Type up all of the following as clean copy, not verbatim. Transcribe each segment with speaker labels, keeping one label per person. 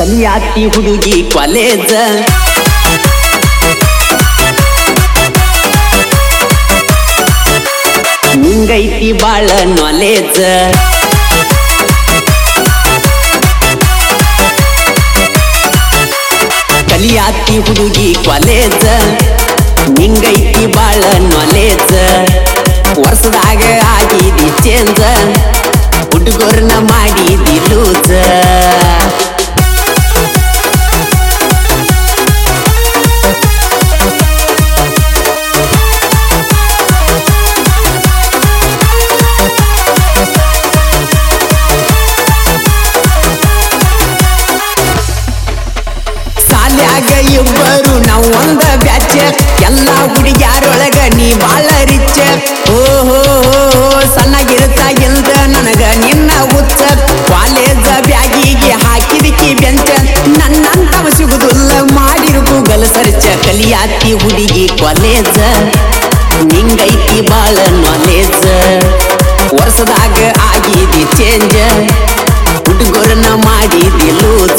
Speaker 1: ಕಲಿಯಾತಿ ಹುಡುಗಿ ಕಾಲೇಜ ನಿಂಗೈತಿ ಬಾಳ ನಾಲೇಜ ಕಲಿಯಾತಿ ಹುಡುಗಿ ಕಾಲೇಜ ನಿಂಗೈತಿ ಬಾಳ ನಾಲೇಜ ವರ್ಷದಾಗ ಆಗಿದಿ ಚೇಂಜ ಹುಡುಗರನ್ನ ಮಾಡಿದಿ ಲೂಜ ಸಾಲ್ಯಾಗ ಇಬ್ಬರು ನಾವು ಒಂದ ಬ್ಯಾಚ ಎಲ್ಲ ಹುಡುಗ್ಯಾರೊಳಗ ನೀ ಬಾಳ ರಿಚ್ ಓಹೋ ಸಣ್ಣಗಿರುತ್ತಾಗಿಲ್ದ ನನಗ ನಿನ್ನ ಹುಚ್ಚ ಕಾಲೇಜ ಬ್ಯಾಗಿಗೆ ಹಾಕಿದಕಿ ಬೆಂಚ ನನ್ನಂತವ ಸಿಗುದಿಲ್ಲ ಮಾಡಿರು ಗೂಗಲ್ ಸರ್ಚ ಕಲಿಯಾತಿ ಹುಡುಗಿ ಕಾಲೇಜ ನಿಂಗೈತಿ ಬಾಳ ನಾಲೇಜ ವರ್ಷದಾಗ ಆಗಿದಿ ಚೇಂಜ ಹುಡುಗರನ್ನ ಮಾಡಿದಿ ಲೂಜ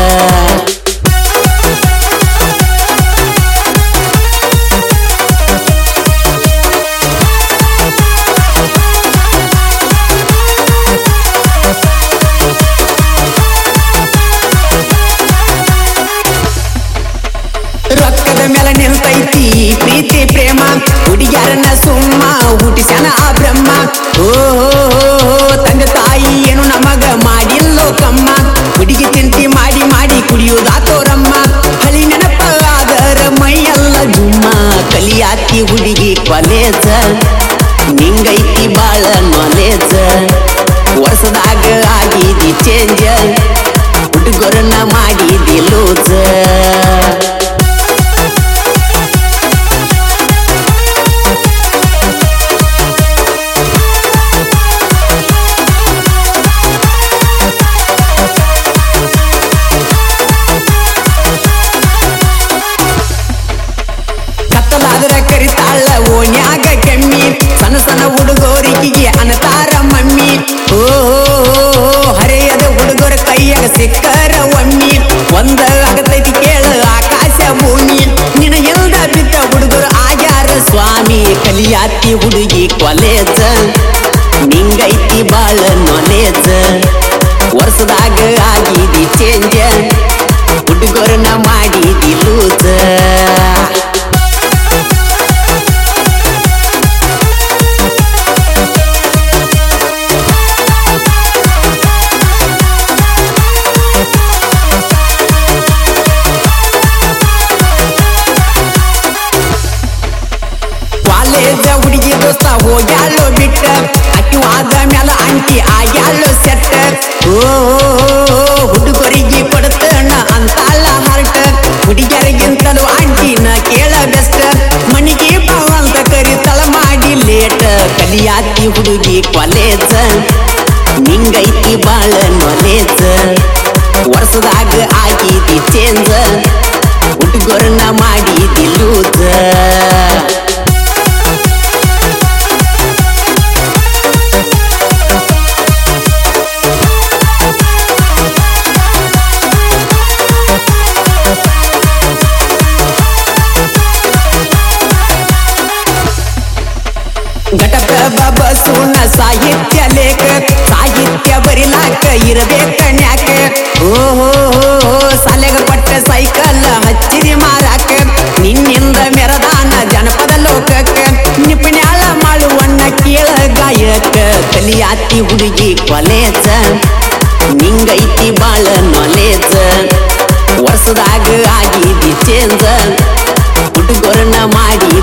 Speaker 1: ರೊಕ್ಕದ ಮೇಲೆ ನಿಲ್ತೈತಿ ಪ್ರೀತಿ ಪ್ರೇಮ ಹುಡುಗ್ಯಾರನ್ನ ಸುಮ್ಮ ಹುಟ್ಟಿಸ್ಯಾನ ಆ ಬ್ರಹ್ಮ ಓಹೋ ತಂದೆ ತಾಯಿ ಏನು ನಮಗ ಮಾಡಿಲ್ಲೋ ಕಮ್ಮ ಹುಡುಗಿ ಚಿಂತಿ ಮಾಡಿ ಮಾಡಿ ಕುಡಿಯುವುದಾತೋರಮ್ಮ ಹಳಿ ನೆನಪ ಆದರ ಮೈಯೆಲ್ಲ ಜುಮ್ಮ ಕಲಿಯಾತಿ ಹುಡುಗಿ ಕಾಲೇಜ ನಿಂಗೈತಿ ಬಾಳ ನಾಲೇಜ ವರ್ಷದಾಗ ಆಗಿದಿ ಚೇಂಜ ಹುಡುಗರನ್ನ ಮಾಡಿದಿ ಲೂಜ ಕತ್ತಲಾದ್ರ ಕರಿತಾಳ ಓಣ್ಯಾಗ ಕೆಮ್ಮಿ ಸಣ್ಣ ಸಣ್ಣ ಹುಡುಗೋರಿಕಿಗೆ ಅನತಾರ ಮಮ್ಮಿ ಓಹೋ ಹರೆಯದ ಹುಡುಗರ ಕೈಯಾಗ ಸಿಕ್ಕರ ಒಮ್ಮಿ ಒಂದ ಆಗತೈತಿ ಕೇಳ ಆಕಾಶ ಭೂಮಿ ನಿನ ಎಲ್ದ ಬಿದ್ದ ಹುಡುಗರು ಆಗ್ಯಾರ ಸ್ವಾಮಿ ಕಲಿಯಾತಿ ಹುಡುಗಿ ಕಾಲೇಜ ನಿಂಗೈತಿ ಬಾಳ ನಾಲೇಜ ವರ್ಷದಾಗ ಆಗಿದಿ ಚೇಂಜ ಹುಡುಗರನ್ನ ಮಾಡಿದಿ ಲೂಜ ಕಾಲೇಜ ಹುಡುಗಿ ದೋಸ್ತ ಹೋಗ್ಯಾಳೋ ಬಿಟ್ಟ ಅಕ್ಕಿವಾದ ಮ್ಯಾಲ ಅಂಟಿ ಆಗ್ಯಾಳೋ ಸೆಟ್ಟ ಹುಡುಗರಿಗೆ ಕೊಡ್ತಣ ಅಂತಾಳ ಹಾರ್ಟ ಹುಡುಗಿಯರಿಗಿಂತಲೂ ಅಂಟಿನ ಕೇಳ ಬೆಸ್ಟ್ ಮನಿಗೆ ಬಾವಂತ ಕರಿತಳ ಮಾಡಿ ಲೇಟ್ ಕಲಿಯಾತಿ ಹುಡುಗಿ ಕಾಲೇಜ ನಿಂಗೈತಿ ಬಾಳ ನಾಲೇಜ ವರ್ಷದಾಗ ಆಗಿದಿ ಚೇಂಜ ಹುಡುಗರನ್ನ ಮಾಡಿದಿ ಲೂಜ ಘಟಪ್ರಭ ಬಸವಣ್ಣ ಸಾಹಿತ್ಯ ಲೇಖ ಸಾಹಿತ್ಯ ಬರಿಲಾಕ ಇರಬೇಕ ನ್ಯಾಕ ಓಹೋ ಸಾಲೆಗ ಕೊಟ್ಟ ಸೈಕಲ್ ಹಚ್ಚಿರಿ ಮಾರಾಕ ನಿನ್ನಿಂದ ಮೆರದಾನ ಜನಪದ ಲೋಕಕ್ಕ ನಿಪುಣ್ಯಾಳ ಮಾಡುವಣ್ಣ ಕೇಳ ಗಾಯಕ ಕಲಿಯಾತಿ ಹುಡುಗಿ ಕಾಲೇಜ ನಿಂಗೈತಿ ಬಾಳ ನಾಲೇಜ ವರ್ಷದಾಗ ಆಗಿದಿ ಚೇಂಜ ಹುಡುಗರನ್ನ ಮಾಡಿ